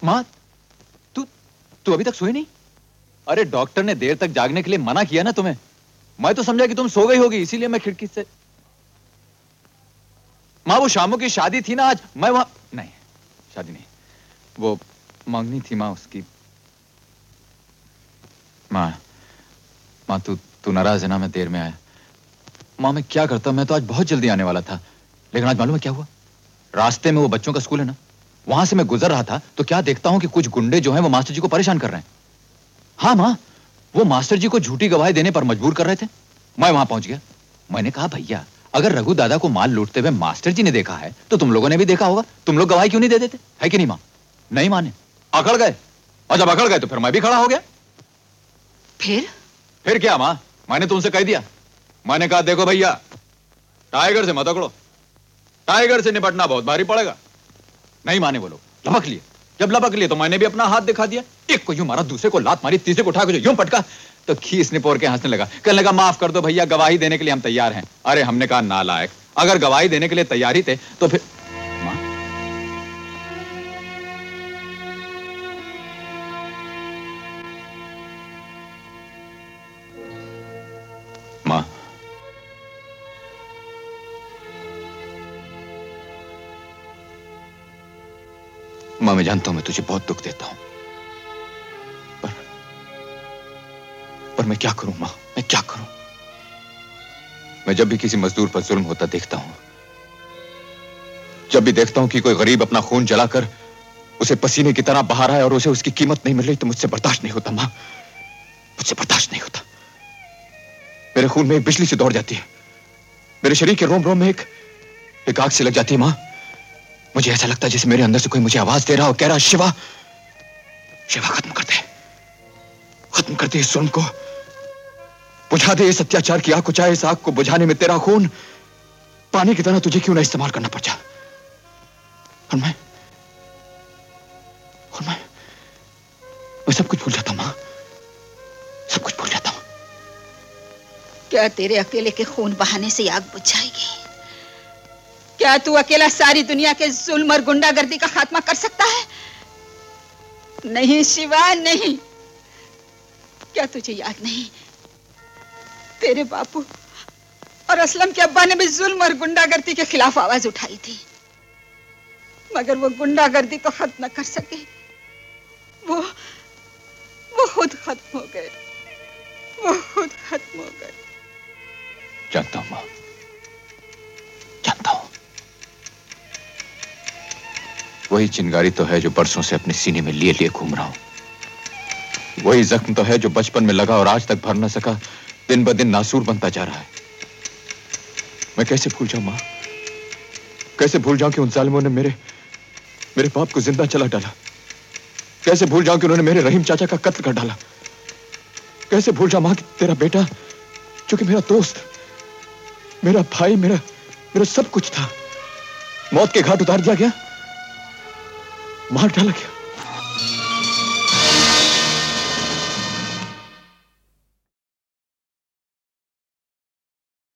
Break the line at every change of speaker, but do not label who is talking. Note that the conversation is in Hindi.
माँ, तू तू अभी तक सोई नहीं? अरे डॉक्टर ने देर तक जागने के लिए मना किया ना तुम्हें। मैं तो समझा कि तुम सो गई होगी, इसीलिए मैं खिड़की से। माँ, वो शामू की शादी थी ना आज, मैं वहां नहीं। शादी नहीं, वो मांगनी थी माँ उसकी। माँ, माँ तू नाराज है ना मैं देर में आया? माँ मैं क्या करता, मैं तो आज बहुत जल्दी आने वाला था, लेकिन आज मालूम है क्या हुआ? रास्ते में वो बच्चों का स्कूल है ना, वहां से मैं गुजर रहा था तो क्या देखता हूं कि कुछ गुंडे जो हैं वो मास्टर जी को परेशान कर रहे हैं। हाँ माँ, वो मास्टर जी को झूठी गवाही देने पर मजबूर कर रहे थे। मैं वहां पहुंच गया। मैंने कहा भैया, अगर रघु दादा को माल लूटते हुए मास्टर जी ने देखा है तो तुम लोगों ने भी देखा होगा, तुम लोग गवाही क्यों नहीं दे देते? है कि नहीं माँ? नहीं माने, अकड़ गए, और जब अकड़ गए तो फिर मैं भी खड़ा हो गया। फिर क्या माँ, मैंने तुमसे कह दिया। मैंने कहा देखो भैया, टाइगर से मत अकड़ो, टाइगर से निपटना बहुत भारी पड़ेगा। नहीं माने वो लोग, लपक लिए। जब लपक लिए तो मैंने भी अपना हाथ दिखा दिया। एक को यूं मारा, दूसरे को लात मारी, तीसरे को उठा के यूं पटका तो खीस ने पोर के हंसने लगा। कहने लगा माफ कर दो भैया, गवाही देने के लिए हम तैयार हैं। अरे हमने कहा नालायक, अगर गवाही देने के लिए तैयार ही थे तो फिर। मां, मां, मां मैं जानता हूं मैं तुझे बहुत दुख देता हूं, पर मैं क्या करूं मां, मैं क्या करूं? मैं जब भी किसी मजदूर पर जुल्म होता देखता हूं, जब भी देखता हूं कि कोई गरीब अपना खून जलाकर उसे पसीने की तरह बहा रहा है और उसे उसकी कीमत नहीं मिल रही, तो मुझसे बर्दाश्त नहीं होता मां, मुझसे बर्दाश्त नहीं होता। मेरे खून में एक बिजली सी दौड़ जाती है, मेरे शरीर के रोम रोम में एक आग सी लग जाती है मां। मुझे ऐसा लगता है जैसे मेरे अंदर से कोई मुझे आवाज दे रहा हो, कह रहा शिवा, शिवा खत्म कर दे, खत्म कर दे इस जुल्म को, बुझा दे इस अत्याचार की आग को, चाहे इस आग को बुझाने में तेरा खून पानी की तरह तुझे क्यों ना इस्तेमाल करना पड़ जाए। और मैं सब कुछ भूल जाता हूं मां, सब कुछ भूल जाता हूं।
क्या तेरे अकेले के खून बहाने से आग बुझ जाएगी? क्या तू अकेला सारी दुनिया के जुल्म और गुंडागर्दी का खात्मा कर सकता है? नहीं शिवा, नहीं। क्या तुझे याद नहीं, तेरे बापू और असलम के अब्बा ने भी जुल्म और गुंडागर्दी के खिलाफ आवाज उठाई थी, मगर वो गुंडागर्दी तो खत्म न कर सके। वो खुद खत्म हो गए, वो खुद खत्म हो गए।
जानता हूं मां, जानता हूं। वही चिंगारी तो है जो बरसों से अपने सीने में लिए लिए घूम रहा हूं, वही जख्म तो है जो बचपन में लगा और आज तक भर न सका, दिन ब दिन नासूर बनता जा रहा है। मैं कैसे भूल जाऊं मां, कैसे भूल जाऊं कि उन जालिमों ने मेरे बाप को जिंदा चला डाला, कैसे भूल जाऊं कि उन्होंने मेरे रहीम चाचा का कत्ल कर डाला, कैसे भूल जाऊं मां कि तेरा बेटा, जो कि मेरा दोस्त, मेरा भाई, मेरा सब कुछ था, मौत के घाट उतार दिया गया, मार डाला गया।